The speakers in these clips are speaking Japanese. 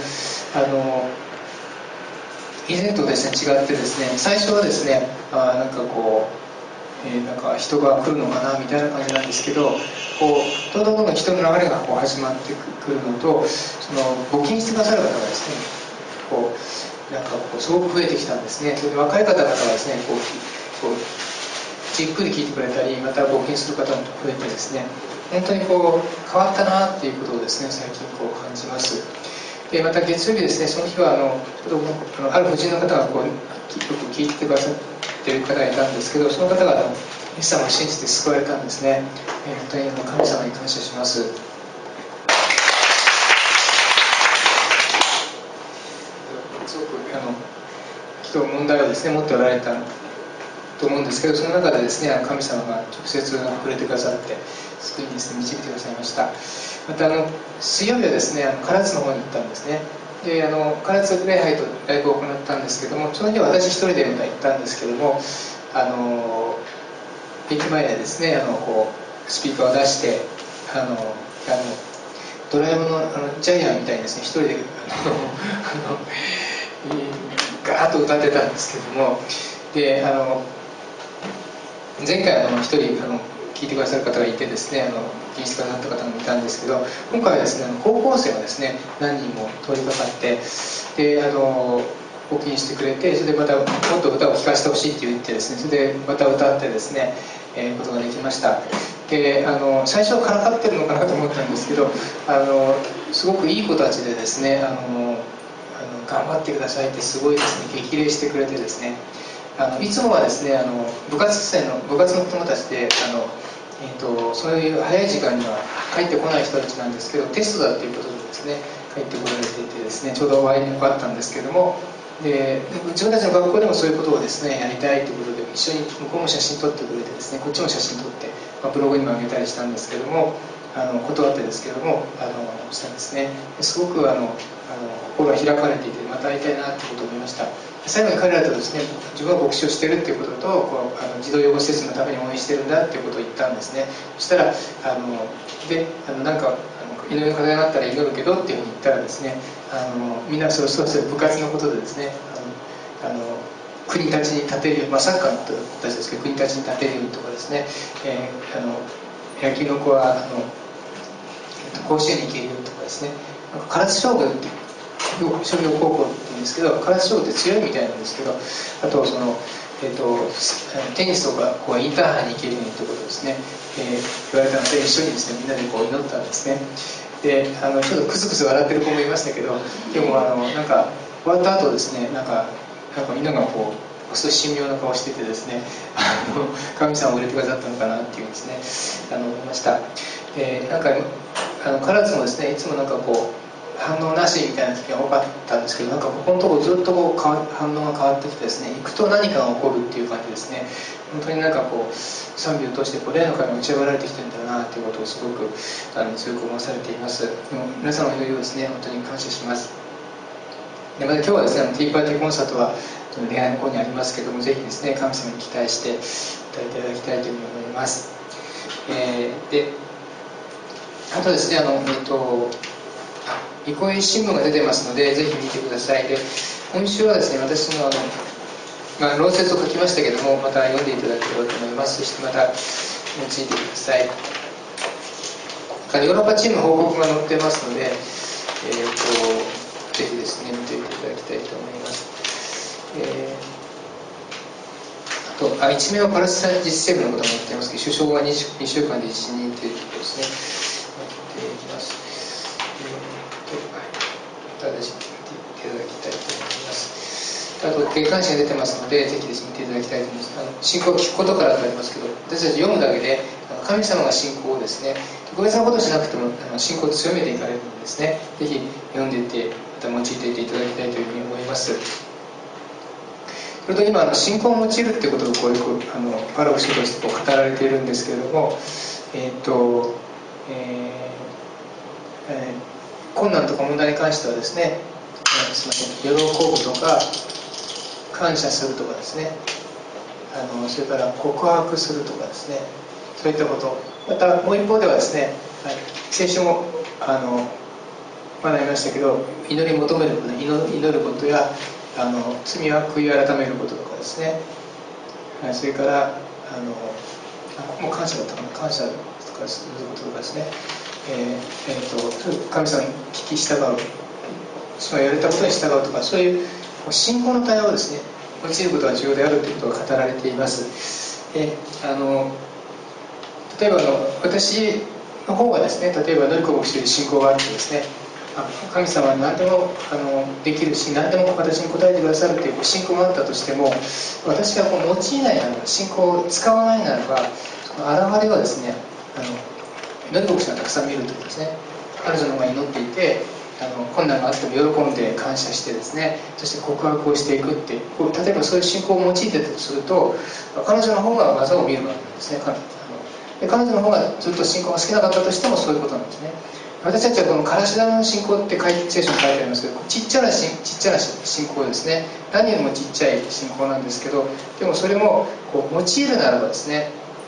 以前とですね違ってですね、最初はですねなんかこう、なんか人が来るのかなみたいな感じなんですけど、こうどんどん人の流れがこう始まってくるのと、その募金してくださる方がですねこうなんかこうすごく増えてきたんですね。それで若い方々がですねこうじっくり聞いてくれたり、また募金する方も増えてですね、本当にこう変わったなっていうことをですね最近こう感じます。でまた月曜日ですね、その日はある婦人の方がこうよく聞いてくださっている方がいたんですけど、その方がイエス様を信じて救われたんですね。本当に神様に感謝します。すごくきっと問題をですね持っておられたと思うんですけど、その中でですね神様が直接触れてくださって救いにですね導いてくださいました。また水曜日はですね唐津の方に行ったんですね。で唐津礼拝とライブを行ったんですけども、その日は私一人でまた行ったんですけども、駅前でですねこうスピーカーを出してドラえもんのジャイアンみたいにですね一人でガーッと歌ってたんですけども、で前回一人聞いてくださる方がいてですねキリストになった方もいたんですけど、今回はですね高校生がですね何人も通りかかって、で募金してくれて、それでまたもっと歌を聴かせてほしいって言ってですね、それでまた歌ってですね、ことができました。で最初はからかってるのかなと思ったんですけど、すごくいい子たちでですね頑張ってくださいってすごいですね激励してくれてですね、いつもはですね部活の子供たちでそういう早い時間には帰ってこない人たちなんですけど、テストだっていうことでですね帰ってこられていてですね、ちょうど終わりに終わったんですけども、で自分たちの学校でもそういうことをですねやりたいということで一緒に向こうも写真撮ってくれてですね、こっちも写真撮って、ブログにも上げたりしたんですけども、断ってですけどもしたんですね。すごく心が開かれていてまた会いたいなってことを思いました。最後に彼らとですね自分は牧師をしているっていうことと児童養護施設のために応援してるんだっていうことを言ったんですね。そしたらなんか祈りの課題があったら祈るけどっていうふうに言ったらですねみんなそう部活のことでですね国立ちに立てるように、サッカーの人たちですけど国立ちに立てるようにとかですね、野球の子は甲子園に行けるようにとかですね、唐津商業って商業高校って言うんですけど、唐津商業って強いみたいなんですけど、あとテニスとかインターハイに行けるようにということをですね、言われたので一緒にですねみんなで祈ったんですね。でちょっとクスクス笑ってる子もいましたけど、でもなんか終わった後ですねなんかみんながそう神妙な顔しててですね神様を入れてくださったのかなっていうですね思いました。なんか唐津もですねいつもなんか反応なしみたいな時が多かったんですけど、なんかここのところずっと反応が変わってきてですね、行くと何かが起こるっていう感じですね。本当になんか賛美を通して霊の神が打ち上げられてきてるんだなということをすごく強く思わされています。皆さんの祈りをですね本当に感謝します。でまた今日はですねティーパーティーコンサートは恋愛の方にありますけども、ぜひですね神様に期待して歌っていただきたいというふうに思います。であとですねリコイ新聞が出てますのでぜひ見てください。で今週はですね私の論説を書きましたけども、また読んでいただければと思います。そしてまた用いてください。ヨーロッパチームの報告が載ってますので、ぜひですね見ていただきたいと思います。あと一面はパレスチナ自治政府のことも載っていますけど、首相が 2週間で辞任ということですね。やっていきます。また私見ていただきたいと思います。あと月刊誌が出てますのでぜひですね見ていただきたいと思います。信仰を聞くことからとありますけど、私たち読むだけで神様が信仰をですね特別なことしなくても信仰を強めていかれるのでですね、ぜひ読んでいってまた用いていっていただきたいというふうに思います。それと今信仰を用いるっていうことをよくパラオ師として語られているんですけれども、困難とか問題に関してはですね、喜ぶとか感謝するとかですね、それから告白するとかですね、そういったこと、またもう一方ではですね、先週も学びましたけど、祈り求めること、祈ることや罪は悔い改めることとかですね、それからもう感謝だったかな、感謝とかすることとかですね、神様に聞き従う、その言われたことに従うとか、そういう信仰の対応をですね用いることが重要であるということが語られています。例えば私の方がですね、例えばノリコ牧師という信仰があってですね、神様は何でもできるし、何でも私に答えてくださるという信仰があったとしても、私が用いないならば、信仰を使わないならば、その現れはですね、ノリコ牧師がたくさん見るということですね。彼女の方が祈っていて、困難があっても喜んで感謝してですね、そして告白をしていくっていう、例えばそういう信仰を用いてたとすると、彼女の方が技を見るわけなんですね。彼女の方がずっと信仰が好きなかったとしてもそういうことなんですね。私たちはこのからし玉の信仰って聖書に書いてありますけど、ちっちゃな信仰ですね。何よりもちっちゃい信仰なんですけど、でもそれも用いるならばですね、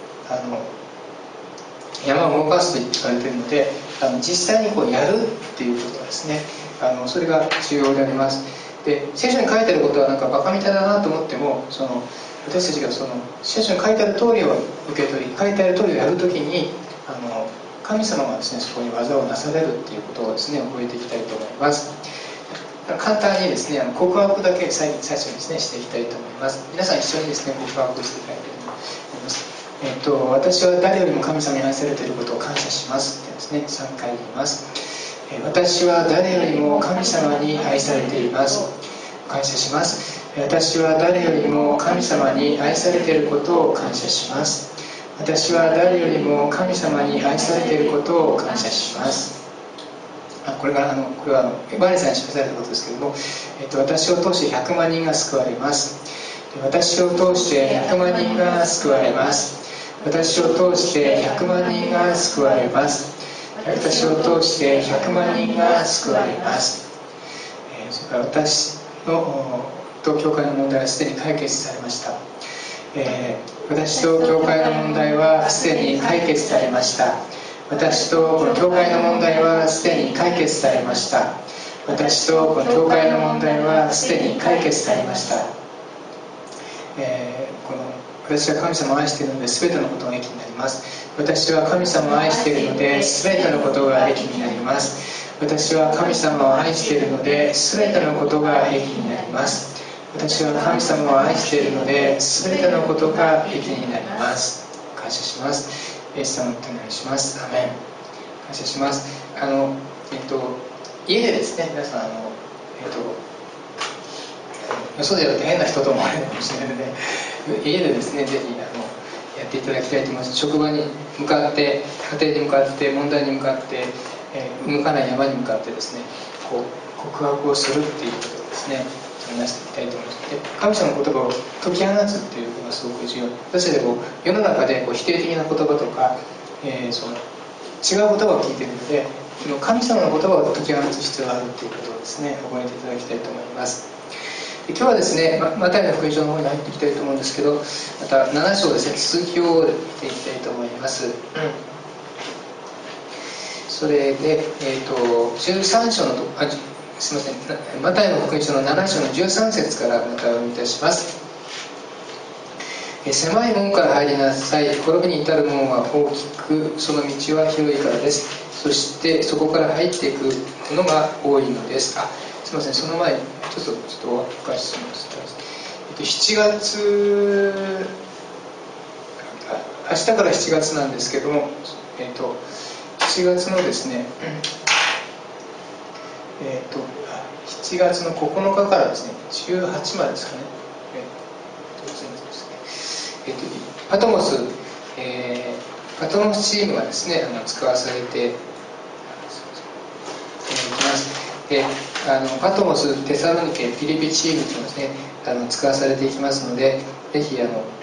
山を動かすと言われているので、実際にやるっていうことがですね、それが重要であります。で、聖書に書いてあることはなんかバカみたいだなと思っても、私たちが聖書に書いてある通りを受け取り、書いてある通りをやるときに神様がですね、そこに技をなされるっていうことをですね、覚えていきたいと思います。簡単にですね、告白だけ最初にですね、していきたいと思います。皆さん一緒にですね、告白していきたいと思います。私は誰よりも神様に愛されていることを感謝しますってですね、3回言います。私は誰よりも神様に愛されています。感謝します。私は誰よりも神様に愛されていることを感謝します。私は誰よりも神様に愛されていることを感謝します。これはバレさんに示されたことですけれども、私を通して100万人が救われます。私を通して100万人が救われます。私を通して100万人が救われます。私を通して100万人が救われます。それから私の教会の問題はすでに解決されました。私と教会の問題はすでに解決されました。私とこの教会の問題はすでに解決されました。私とこの教会の問題はすでに解決されました。私は神様を愛しているので全てのことが益になります。私は神様を愛しているので全てのことが益になります。私は神様を愛しているので全てのことが益になります。私は神様を愛しているので全てのことが益になります。感謝します。イエス様の手をお願いします。アメン。感謝します。家でですね、皆さんよそでやると変な人と思われるかもしれないので、家でですね、ぜひやっていただきたいと思います。職場に向かって、家庭に向かって、問題に向かって、向かない山に向かってですね、告白をするっていうことをですね、話していきたいと思います。で、神様の言葉を解き放つっていうことがすごく重要。私たちは世の中で否定的な言葉とか、違う言葉を聞いているので、神様の言葉を解き放つ必要があるということをですね、覚えていただきたいと思います。今日はですね、マタイの福音書の方に入っていきたいと思うんですけど、また7章ですね、続きを見ていきたいと思います。それで、13章のすみません、マタイの福音書の7章の13節からまたお読みいたします。狭い門から入りなさい。滅びに至る門は大きく、その道は広いからです。そしてそこから入っていくのが多いのです。すみません、その前にちょっとお伺いします。7月、明日から7月なんですけども、7月のですね、7月の9日からですね、18までですかね、パトモスチームがですね、使わされていきます。で、パトモス、テサロニケ、ピリピチームというのですね、使わされていきますので、ぜひ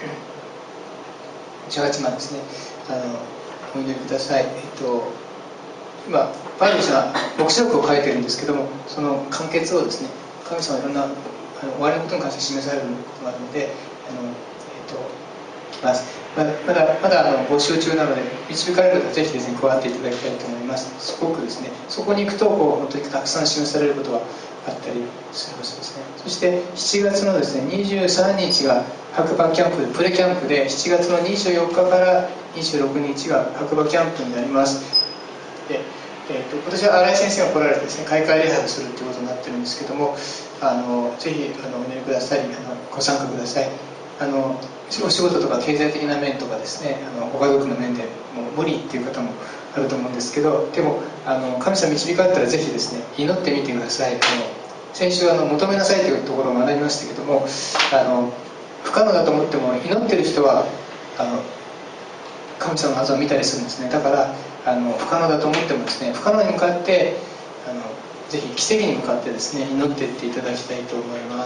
18番ですね、お祈りください。今パウロ氏は黙示録を書いてるんですけども、その完結をですね、神様いろんな終わりのことに関して示されることがあるので、 きます。まだ募集中なので、導かれる方はぜひですね、加わっていただきたいと思います。すごくですね、そこに行くと本当にたくさん示されることがあったりする場所ですね。そして7月のですね、23日が白馬キャンプ、プレキャンプで、7月の24日から26日が白馬キャンプになります。で今年は新井先生が来られてですね、開会礼拝をするということになってるんですけども、ぜひお祈りください、ご参加ください。お仕事とか経済的な面とかですね、ご家族の面でもう無理っていう方もあると思うんですけど、でも神様導かれたらぜひですね、祈ってみてください。先週求めなさいというところを学びましたけども、不可能だと思っても祈ってる人は神様の技を見たりするんですね。だから不可能だと思ってもですね、不可能に向かってぜひ奇跡に向かってですね、祈っていっていただきたいと思います。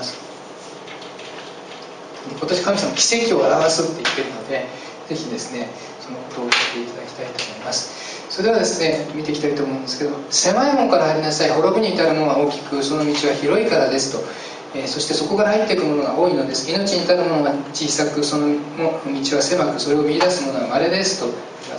今年神様奇跡を表すって言ってるので、ぜひですね、そのことを受けていただきたいと思います。それではですね、見ていきたいと思うんですけど、狭い門から入りなさい、滅びに至る門は大きく、その道は広いからですと、そしてそこから入っていくものが多いのです。命に至る門は小さく、その道は狭く、それを見出すものは稀ですと言います。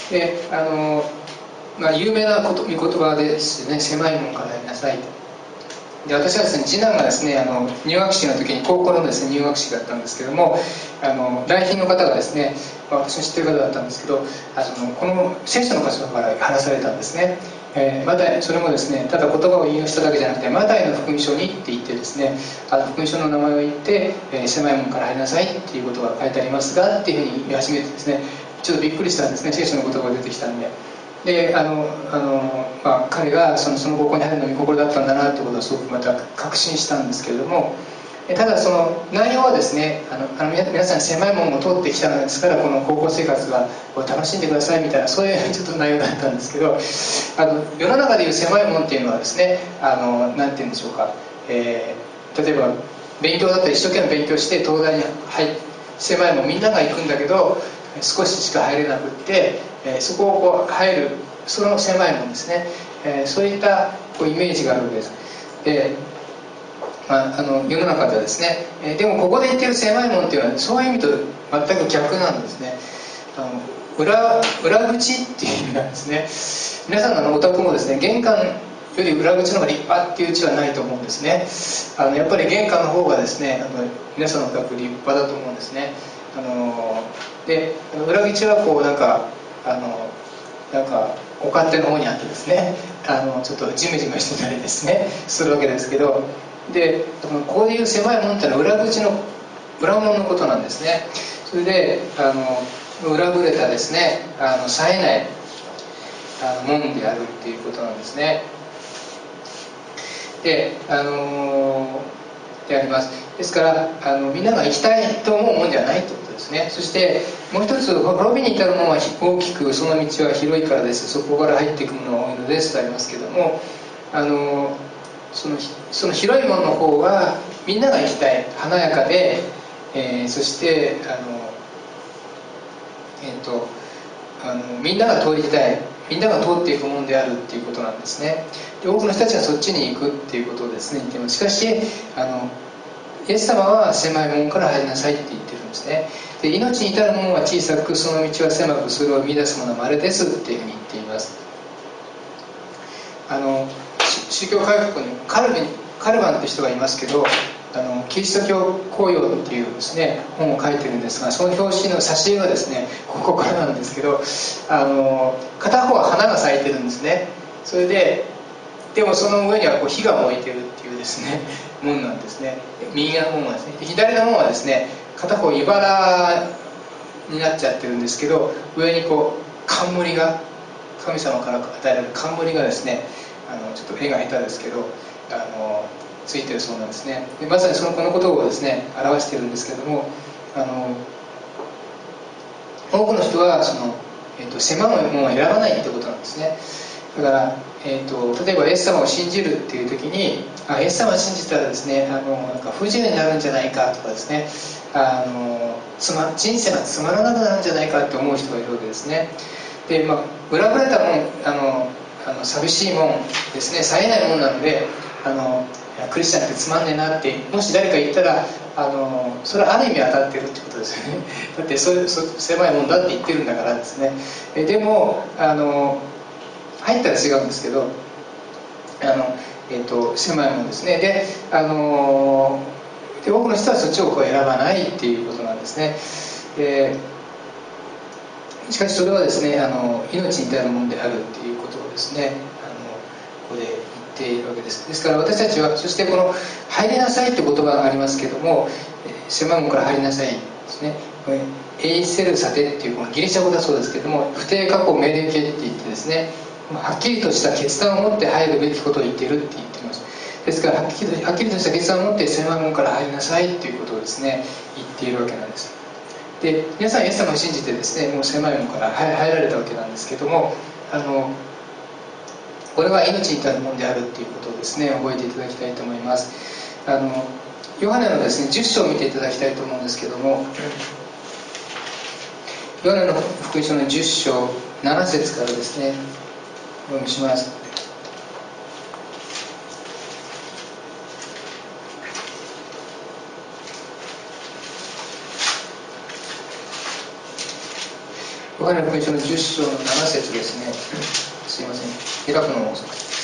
で、有名な御言葉ですね、狭い門から入りなさい。で、私はですね、次男がですね、入学式の時に高校のですね、入学式だったんですけども、来賓の方がですね、私の知ってる方だったんですけど、この聖書の箇所から話されたんですね。マタイ、それもですね、ただ言葉を引用しただけじゃなくて、マタイの福音書にって言ってですね、福音書の名前を言って、狭い門から入りなさいっていうことが書いてありますがっていうふうに言い始めてですね、ちょっとびっくりしたんですね、聖書の言葉が出てきたんで。で彼がその高校に入るのに心だったんだなということをすごくまた確信したんですけれども、ただその内容はですね、皆さん狭い門を通ってきたのですから、この高校生活が楽しんでくださいみたいな、そういうちょっと内容だったんですけど、世の中でいう狭い門っていうのはですね、なんて言うんでしょうか、例えば勉強だったら一生懸命勉強して東大に狭い門みんなが行くんだけど少ししか入れなくって、そこを入るその狭い門ですね、そういったイメージがあるわけです。世の中ではですね、でもここで言ってる狭い門っていうのはそういう意味と全く逆なんですね。裏口っていう意味なんですね。皆さんのお宅もですね、玄関より裏口の方が立派っていう家はないと思うんですね。やっぱり玄関の方がですね、皆さんのお宅立派だと思うんですね。で、裏口はこうなんかお勝手の方にあってですね、ちょっとジメジメしてたりですねするわけですけど、でこういう狭い門っていうのは裏口の裏門のことなんですね。それで裏ぶれたですね、冴えない門であるっていうことなんですね。であります。ですからみんなが行きたいと思うもんではないということですね。そしてもう一つ、滅びに至る門は大きく、その道は広いからです、そこから入っていくものが多いのですとありますけども、その広い門の方はみんなが行きたい、華やかで、そしてみんなが通りたい、みんなが通っていくものであるっていうことなんですね。で、多くの人たちがそっちに行くっていうことをですね言っています。しかしイエス様は狭い門から入りなさいって言ってるんですね。で、命に至る門は小さく、その道は狭く、それを見出すものは稀ですっていうふうに言っています。宗教改革にカルバンって人がいますけど、キリスト教公用っていうですね本を書いてるんですが、その表紙の挿絵がですねここからなんですけど、片方は花が咲いてるんですね。それでもその上には火が燃えてるっていうですね門なんですね。右の門はですね、左の門はですね、片方茨になっちゃってるんですけど、上に冠が、神様から与えられる冠がですね、ちょっと絵が下手ですけどついてるそうなんですね。でまさにこのことをですね表しているんですけども、多くの人は狭い門を選ばないってことなんですね。だから、例えばイエス様を信じるっていう時に、イエス様を信じたらですね、なんか不自由になるんじゃないかとかですね、人生がつまらなくなるんじゃないかって思う人がいるわけですね。で、裏ぶれた門、寂しい門ですね、冴えない門なので、 クリスチャンってつまんねえなってもし誰か言ったらそれはある意味当たってるってことですよね。だって狭いもんだって言ってるんだからですね。でも入ったら違うんですけど狭いもんですね。で多くの人はそっちを選ばないっていうことなんですね。しかしそれはですね命に至るものであるっていうことをですねここで言っているわけです。ですから私たちはそしてこの入りなさいって言葉がありますけども狭いものから入りなさいですね。エイセルサテっていうこのギリシャ語だそうですけども不定過去命令形って言ってですねはっきりとした決断を持って入るべきことを言っているって言っています。ですからはっきりとした決断を持って狭いものから入りなさいっていうことをですね言っているわけなんです。で皆さんイエス様を信じてですねもう狭いものから入られたわけなんですけどもこれは命に至るものであるっていうことをですね覚えていただきたいと思います。ヨハネのですね10章を見ていただきたいと思うんですけどもヨハネの福音書の10章7節からですねお読みします。ヨハネの福音書の10章の7節ですね。すいません、開くのも遅くて。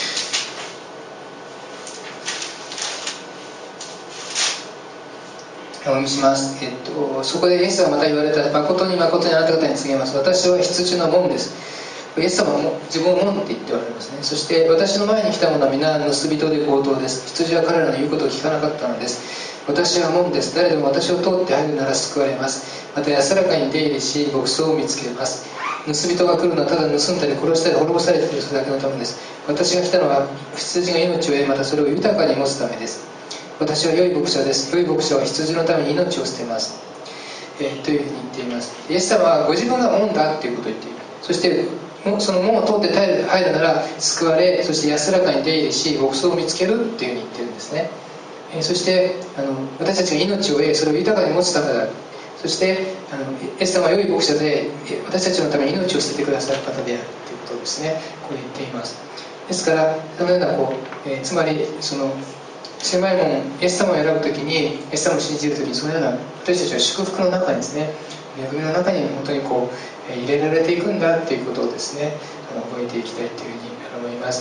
お読みします。そこでイエスはまた言われた。誠に誠にあなた方に告げます。私は羊の門です。イエス様も自分を門って言っておられますね。そして私の前に来た者は皆盗人で強盗です。羊は彼らの言うことを聞かなかったのです。私は門です。誰でも私を通って入るなら救われます。また安らかに出入りし牧草を見つけます。盗人が来るのはただ盗んだり殺したり滅ぼされているだけのためです。私が来たのは羊が命を得またそれを豊かに持つためです。私は良い牧者です。良い牧者は羊のために命を捨てます、というふうに言っています。イエス様はご自分が門だということを言っている。そしてその門を通って入るなら救われ、そして安らかに出入りし牧草を見つけるというふうに言ってるんですね。そして私たちが命を得それを豊かに持つためだ。そしてイエス様は良い牧者で私たちのために命を捨ててくださる方であるということをですねここで言っています。ですからそのようなつまりその狭いもんイエス様を選ぶときにイエス様を信じるときにそのような私たちは祝福の中にですね恵みの中に本当に入れられていくんだということをですね覚えていきたいというふうに思います。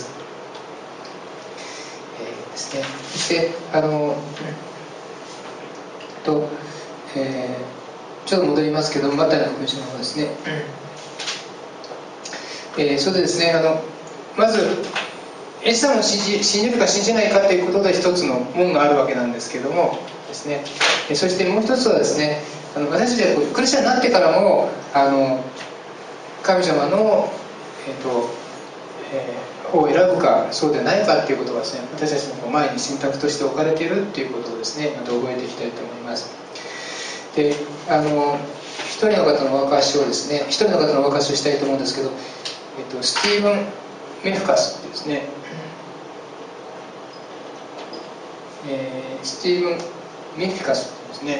ですね、そしてちょっと戻りますけどマタイの福音書の方ですね、それでですねまずイエス様を信じるか信じないかということで一つの門があるわけなんですけどもですね、そしてもう一つはですね私たちはクリスチャンになってからも神様の方を選ぶかそうでないかということがですね私たちの前に選択として置かれているということをですねまた覚えていきたいと思います。で一人の方のお証しをですね一人の方のお証しをしたいと思うんですけど、スティーブン・メフカスってですね、スティーブン・メフィカスですね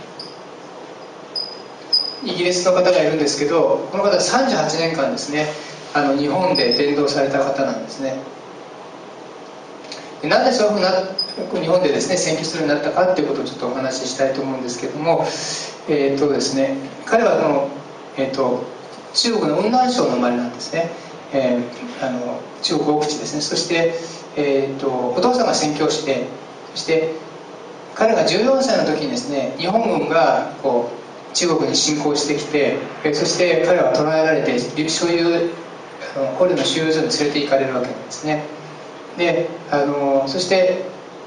イギリスの方がいるんですけどこの方は38年間ですね日本で伝道された方なんですね。でなんでそういうふうな日本でですね宣教するようになったかということをちょっとお話ししたいと思うんですけどもですね彼は中国の雲南省の生まれなんですね、中国奥地ですね。そして、お父さんが宣教師でそして彼が14歳の時にですね日本軍が中国に侵攻してきてそして彼は捕らえられて捕虜の収容所に連れて行かれるわけなんですね。でそして、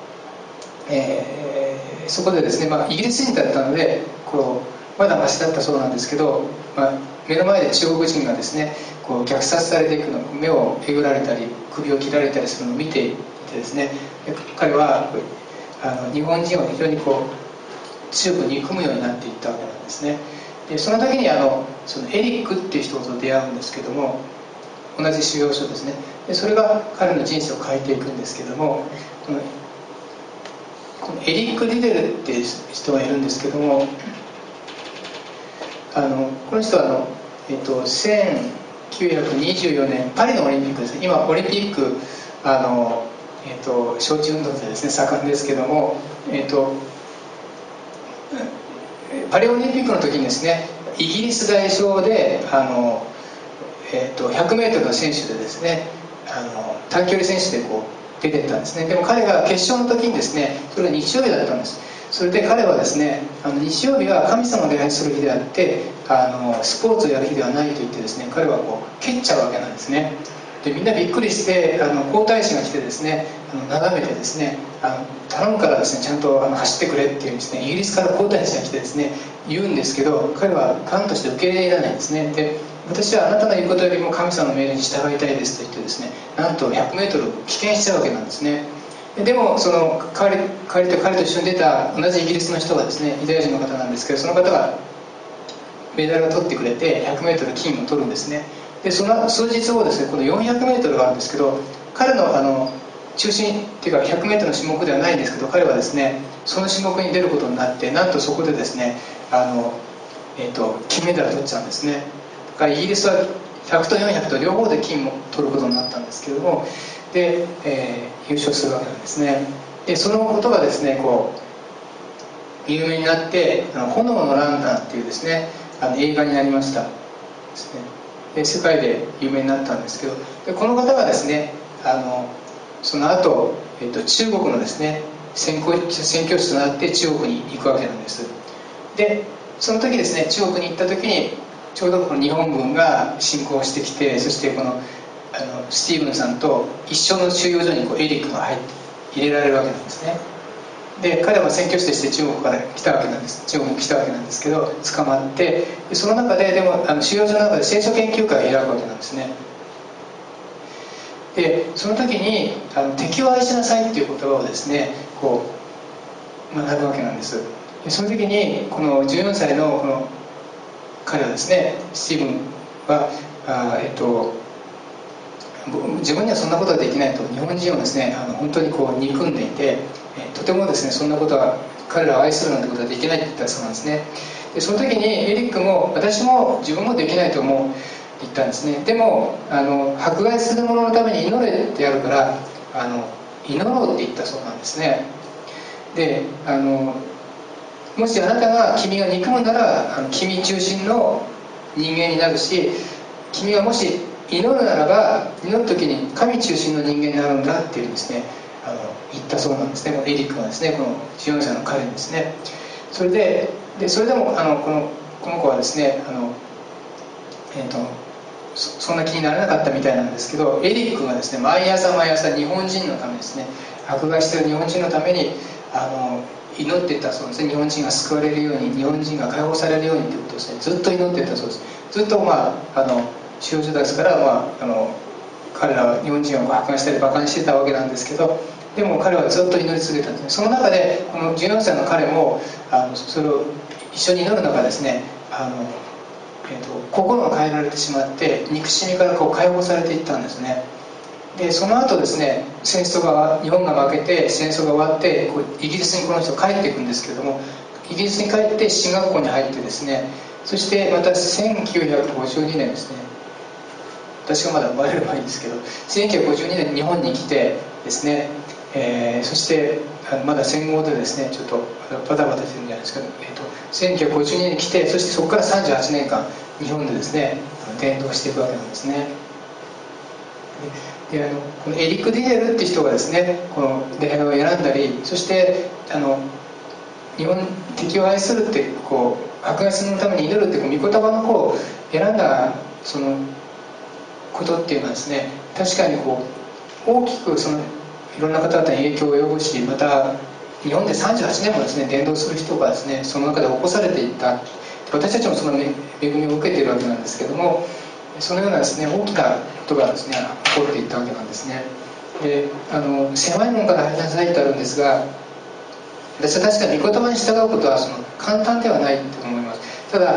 そこでですね、イギリス人だったのでまだマシだったそうなんですけど、目の前で中国人がですね虐殺されていくの目をえぐられたり首を切られたりするのを見ていてですね彼は日本人を非常に強く憎むようになっていったわけなんですね。でその時にそのエリックっていう人と出会うんですけども同じ修行所ですね。でそれが彼の人生を変えていくんですけどもこのエリック・リデルっていう人がいるんですけどもこの人は1924年パリのオリンピックですね。今オリンピック招致運動でですね盛んですけども、パリオリンピックの時にですねイギリス代表で100m の選手でですね短距離選手でこう出てったんですね。でも彼が決勝の時にですね、それが日曜日だったんです。それで彼はですね日曜日は神様を礼拝する日であってスポーツをやる日ではないと言ってですね、彼はこう蹴っちゃうわけなんですね。でみんなびっくりして皇太子が来てですね眺めてですね頼むからですねちゃんと走ってくれっていうんですね、イギリスから皇太子が来てですね言うんですけど、彼は感として受け入れられないんですね。で私はあなたの言うことよりも神様の命令に従いたいですと言ってですね、なんと 100m 棄権しちゃうわけなんですね。でもその彼と一緒に出た同じイギリスの人がですねユダヤ人の方なんですけど、その方がメダルを取ってくれて 100m 金を取るんですね。でその数日後ですね、この 400m があるんですけど、彼の中心っていうか 100m の種目ではないんですけど、彼はですねその種目に出ることになって、なんとそこでですね金メダルを取っちゃうんですね。だからイギリスは100と400と両方で金を取ることになったんですけども、で、優勝するわけなんですね。でそのことがですねこう有名になって炎のランナーっていうですね映画になりましたですね。で世界で有名になったんですけど、でこの方がですねその後、中国のですね宣教師となって中国に行くわけなんです。でその時ですね中国に行った時にちょうどこの日本軍が侵攻してきて、そしてこのスティーブンさんと一緒の収容所にこうエリックが入れられるわけなんですね。で彼は宣教師として中国から来たわけなんです。中国に来たわけなんですけど、捕まって、でその中ででも収容所の中で聖書研究会を開くわけなんですね。でその時に敵を愛しなさいっていう言葉をですねこう学ぶわけなんです。でその時にこの14歳のこの彼はですね、スティーブンは自分にはそんなことはできないと、日本人をですね本当にこう憎んでいて、とてもですねそんなことは彼らを愛するなんてことはできないって言ったそうなんですね。でその時にエリックも私も自分もできないと思うって言ったんですね。でも迫害する者のために祈れってやるから祈ろうって言ったそうなんですね。でもしあなたが君が憎むなら君中心の人間になるし、君がもし祈るならば祈る時に神中心の人間になるんだっていうですね言ったそうなんですね。エリックがですねこの14歳の彼にですね。それでもこの子はですねそんな気にならなかったみたいなんですけど、エリックがですね毎朝日本人のためですね、迫害している日本人のために祈っていったそうですね。日本人が救われるように、日本人が解放されるようにということですね、ずっと祈っていったそうです。ずっと収容所ですから、彼らは日本人を迫害したり馬鹿にしてたわけなんですけど、でも彼はずっと祈り続けたんですね。その中でこの14歳の彼もそれを一緒に祈る中ですね心が変えられてしまって憎しみからこう解放されていったんですね。でその後ですね日本が負けて戦争が終わってイギリスにこの人帰っていくんですけれども、イギリスに帰って進学校に入ってですね、そしてまた1952年ですね、私がまだ生まれる前ですけど1952年日本に来てですね、そしてまだ戦後でですねちょっとバタバタしてるんじゃないですか、1952年に来て、そしてそこから38年間日本でですね伝道していくわけなんですね。でこのエリック・ディネルっていう人がですねこの礼拝を選んだり、そして敵を愛するって迫害するために祈るって御言葉の方を選んだそのことっていうのはですね、確かに大きくいろんな方々に影響を及ぼし、また日本で38年もですね伝道する人がですねその中で起こされていった、私たちもその恵みを受けているわけなんですけども、そのようなですね大きなことがですね起こっていったわけなんですね。で狭い門から入りなさいってあるんですが、私は確かに御言葉に従うことは簡単ではないと思います。ただ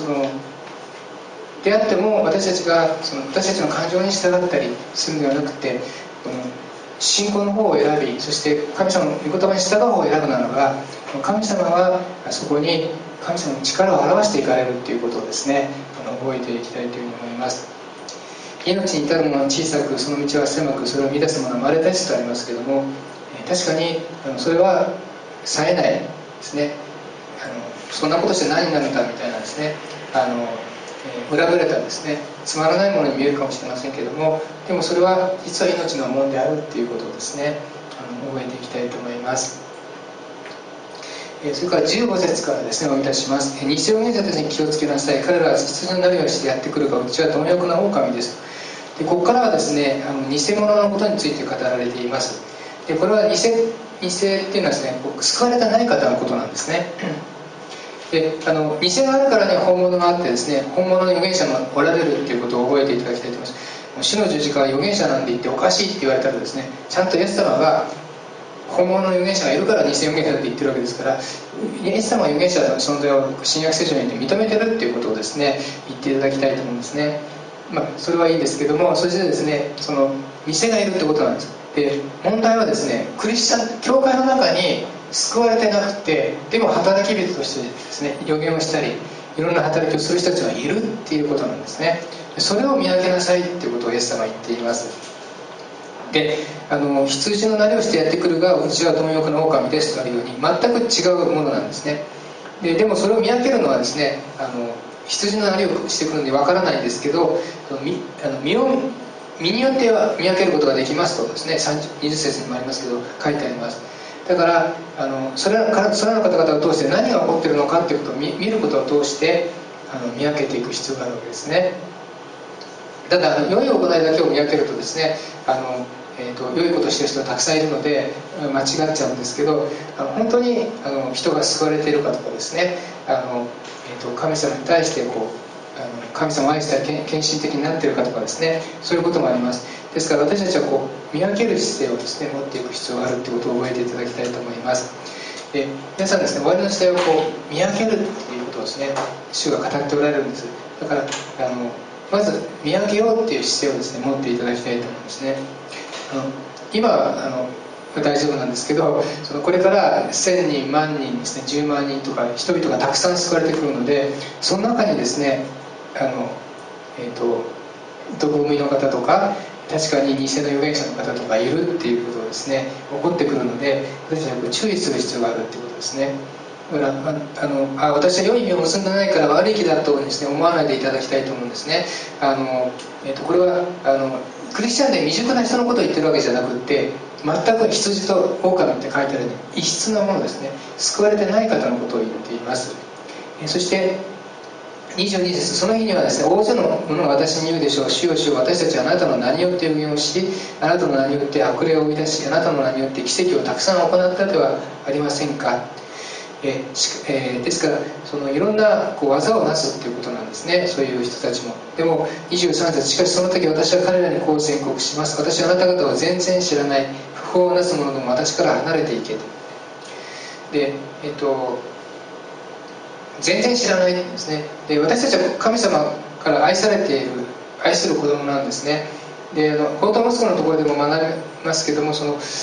であっても私たちの感情に従ったりするのではなくて、信仰の方を選び、そして神様の御言葉に従う方を選ぶならば、神様はそこに神様の力を表していかれるということをですね覚えていきたいというふうに思います。 命に至るものは小さく、その道は狭く、それを乱すものは稀ですとありますけれども、確かにそれは冴えないですね。そんなことして何になるんだみたいなですね、裏ぶれたですね、つまらないものに見えるかもしれませんけれども、でもそれは実は命のものであるっていうことをですね、覚えていきたいと思います。それから15節からですね、お見出します。偽預言者たちに気をつけなさい。彼らは羊のなりをしてやってくるが、うちは貪欲な狼です。でここからはですね、偽物のことについて語られています。でこれは偽っていうのはですね、救われてない方のことなんですね。で偽があるからには本物があってですね、本物の預言者がおられるということを覚えていただきたいと思います。主の十字架は預言者なんて言っておかしいって言われたらですね、ちゃんとイエス様が本物の預言者がいるから偽預言者だって言ってるわけですから、イエス様は預言者の存在を新約聖書に認めてるっていうことをですね、言っていただきたいと思うんですね。それはいいんですけども、そしてですね、その偽がいるってことなんです。で問題はですね、クリスチャン教会の中に救われてなくて、でも働き人としてですね、預言をしたりいろんな働きをする人たちがいるっていうことなんですね。それを見分けなさいっていうことをイエス様は言っています。で羊のなりをしてやってくるが、うちは貪欲な狼ですとあるように、全く違うものなんですね。でもそれを見分けるのはですね、羊のなりをしてくるのでわからないんですけど、身によっては見分けることができますとですね、20節にもありますけど書いてあります。だからそれらの方々を通して何が起こっているのかということを見ることを通して見分けていく必要があるわけですね。ただ良い行いだけを見分けるとですね、良いことをしている人がたくさんいるので間違っちゃうんですけど、本当に人が救われているかとかですね、神様に対して神様を愛したり献身的になっているかとかですね、そういうこともあります。ですから私たちは見分ける姿勢をですね、持っていく必要があるということを覚えていただきたいと思います。で皆さんですね、終わりの時代を見分けるということをですね、主が語っておられるんです。だからまず見分けようっていう姿勢をですね、持っていただきたいと思いますね。今は大丈夫なんですけど、これから1000人万人ですね、10万人とか人々がたくさん救われてくるので、その中にですね、毒踏みの方とか確かに偽の預言者の方とかいるっていうことがですね、起こってくるので、私たちは注意する必要があるっていうことですね。だから私は良い意味を結んでないから悪い気だとですね、思わないでいただきたいと思うんですね。これはクリスチャンで未熟な人のことを言ってるわけじゃなくて、全く羊と狼って書いてあるように異質なものですね、救われてない方のことを言っています。そして22節、その日にはですね、大勢の者が私に言うでしょう。主よ主よ、私たちはあなたの名によって預言をし、あなたの名によって悪霊を追い出し、あなたの名によって奇跡をたくさん行ったではありませんか。ですからいろんな技をなすっていうことなんですね、そういう人たちも。でも23節、しかしその時私は彼らにこう宣告します。私はあなた方を全然知らない。不法をなす者ども、私から離れていけと。で全然知らないんですね。で私たちは神様から愛されている、愛する子供なんですね。で高等息子のところでも学びますけども、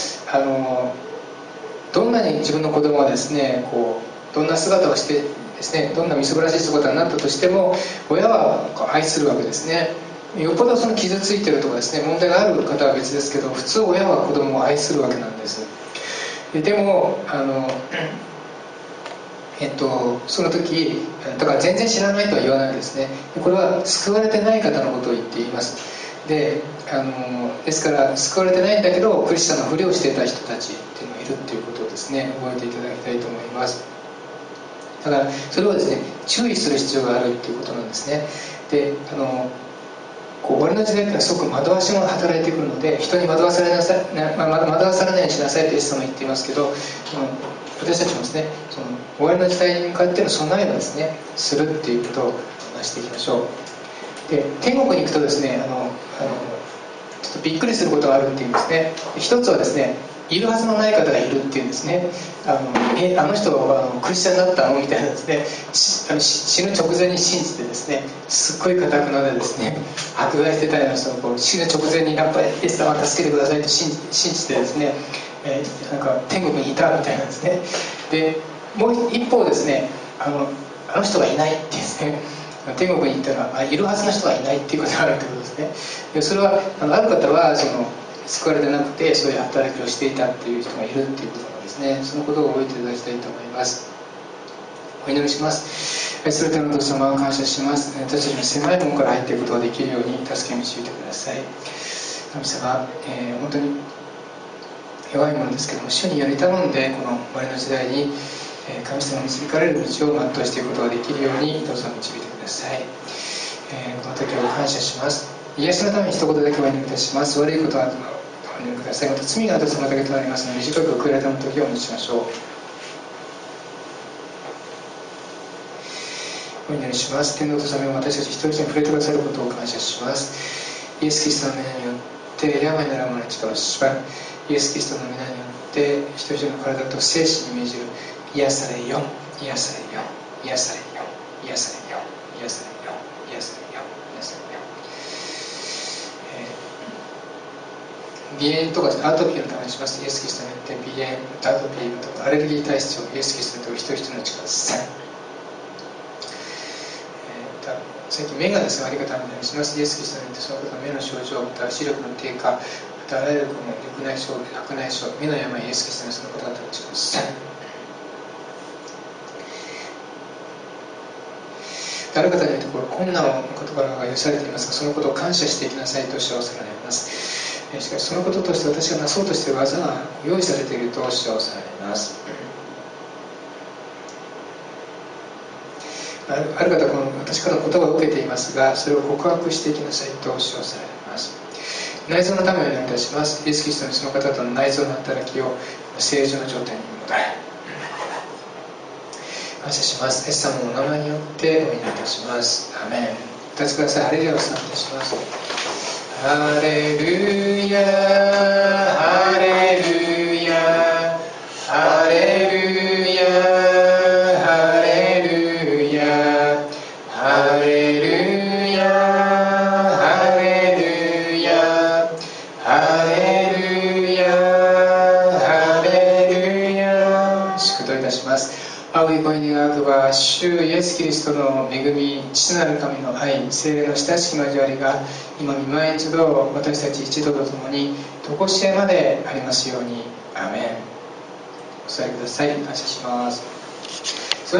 どんなに自分の子供がですね、どんな姿をしてですね、どんなみすぼらしい姿になったとしても、親は愛するわけですね。よっぽど傷ついてるとかですね、問題がある方は別ですけど、普通親は子供を愛するわけなんです。でもその時だから全然知らないとは言わないですね。これは救われてない方のことを言っています。ですから救われてないんだけどクリスチャンのふりをしていた人たちっていうのがいるっていうことをですね、覚えていただきたいと思います。だからそれをですね、注意する必要があるっていうことなんですね。で終わりの時代というのはすごく惑わしが働いてくるので、人に惑わされないようにしなさいとイエス様は言っていますけど、私たちもですね、終わりの時代に向かっての備えをですね、するっていうことを話していきましょう。で天国に行くとですね、ちょっとびっくりすることがあるっていうんですね。一つはですね、いるはずのない方がいるっていうんですね。あの人はクリスチャンだったのみたいなですね、死ぬ直前に信じてですね、すっごい固くなでですね、迫害してたような人が死ぬ直前にやっぱりイエス様助けてくださいと信じてですね、なんか天国にいたみたいなんですね。でもう一方ですね、あの人がいないってですね、 天国に行ったらいるはずの人がいないっていうことがあるってことですね。でそれはある方は救われてなくてそういう働きをしていたっていう人がいるっていうことなんですね。そのことを覚えていただきたいと思います。お祈りします。すべてのお父様を感謝します。私たちの狭い門から入っていくことができるように助け導いてください。神様、本当に弱いものですけども、主により頼んでこの終わりの時代に神様に導かれる道を全うしていくことができるようにどうぞ導いてください。この時を感謝します。イエスのために一言だけお祈りいたします。悪いことはお祈りください。また罪があったそのだけとなりますので、短く遅れたの時をお祈りしましょう。お祈りします。天のお父様を私たち一人一人に触れてくださることを感謝します。イエス・キリストの皆によって病ならものに力をしばる。イエス・キリストの皆によって一人一人の体と精神に命じる癒されよ、癒されよ、癒されよ、癒されよ、癒されよ、癒されよ、癒されよ。鼻炎とかアトピーのためにします。イエス・キリストによって鼻炎、アトピーとかアレルギー体質をイエス・キリストによって一人一人の力です。最近目がですね、悪い方になりします。イエス・キリストによってその方の目の症状、また視力の低下、またあらゆる緑内障、白内障、目の病、イエス・キリストにその方々にします。ある方によって困難の言葉が許されていますが、そのことを感謝していきなさいと主はおっしゃられます。しかしそのこととして私がなそうとしている技が用意されていると主はおっしゃられます。ある方は私からの言葉を受けていますが、それを告白していきなさいと主はおっしゃられます。内臓のためをお願いいたします。イエス・キリストにその方々の内臓の働きを正常な状態に戻れ。感謝します。イエス様のお名前によってお祈りいたします。アメン。歌ってください。ハレルヤを賛美いたします。ハレルヤ、ハレルヤ、ハレルヤ、ハレルヤ、ハレルヤ、ハレルヤ、ハレルヤ、ハレルヤ。祝祷いたします。青い声に願うは主イエス・キリストの恵み、父なる神の愛、聖霊の親しき交わりが今御前一度私たち一同と共に常しえまでありますように。アメン。お座りください。感謝します。